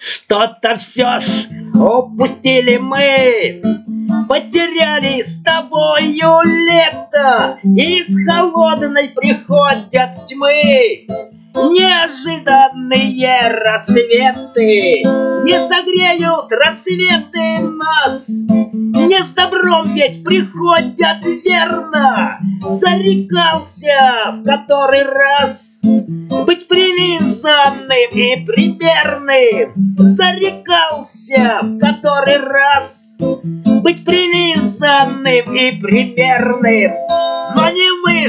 Что-то все ж упустили мы, потеряли с тобою лето, из холодной приходят тьмы. Неожиданные рассветы не согреют рассветы нас. Не с добром ведь приходят верно. Зарекался в который раз быть прилизанным и примерным. Зарекался в который раз быть прилизанным и примерным. Но не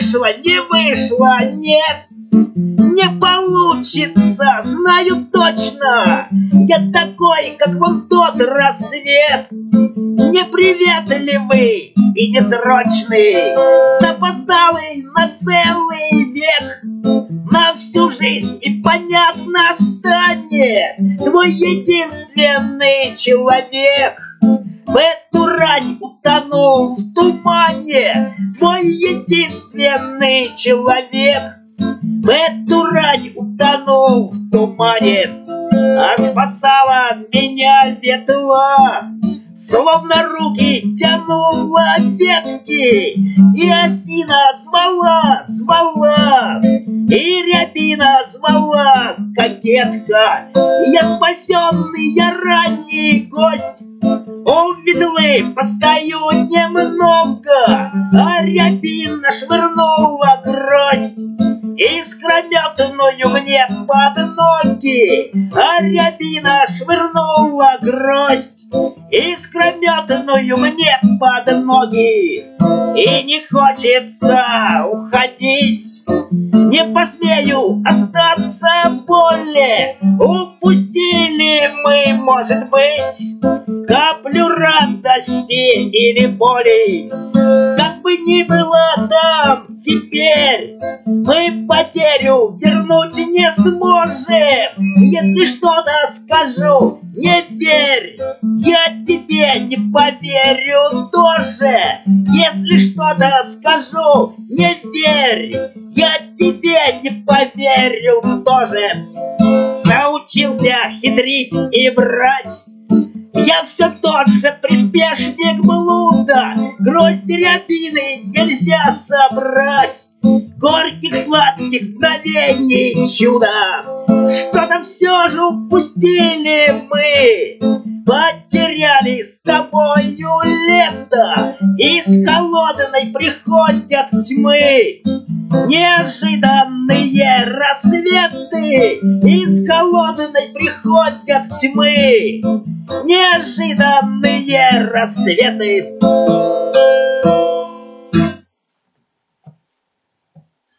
вышло, нет. Не получится, знаю точно. Я такой, как вон тот рассвет, неприветливый и несрочный, запоздалый на целый век, на всю жизнь, и понятно станет твой единственный человек. В эту рань утонул в тумане твой единственный человек. В эту рань утонул в тумане, а спасала меня ветла, словно руки тянула ветки, и осина звала, и рябина звала, кокетка. Я спасенный, я ранний гость, у ветлы постою немного, а рябина швырнула гроздь искрометную мне под ноги, а рябина швырнула гроздь искрометную мне под ноги. И не хочется уходить, не посмею остаться более. Упустили мы, может быть, каплю радости или боли. Как бы ни было там теперь, мы потерю вернуть не сможем. Если что-то скажу, не верь, я тебе не поверю тоже. Если что-то скажу, не верь, я тебе не поверю тоже. Научился хитрить и врать, я все тот же приспешник блуда. Гроздь рябины нельзя собрать, горьких сладких мгновений чуда. Что-то все же упустили мы, потеряли с тобою лето, из холодной приходят тьмы. Неожиданные рассветы, из холодной приходят тьмы. Неожиданные рассветы.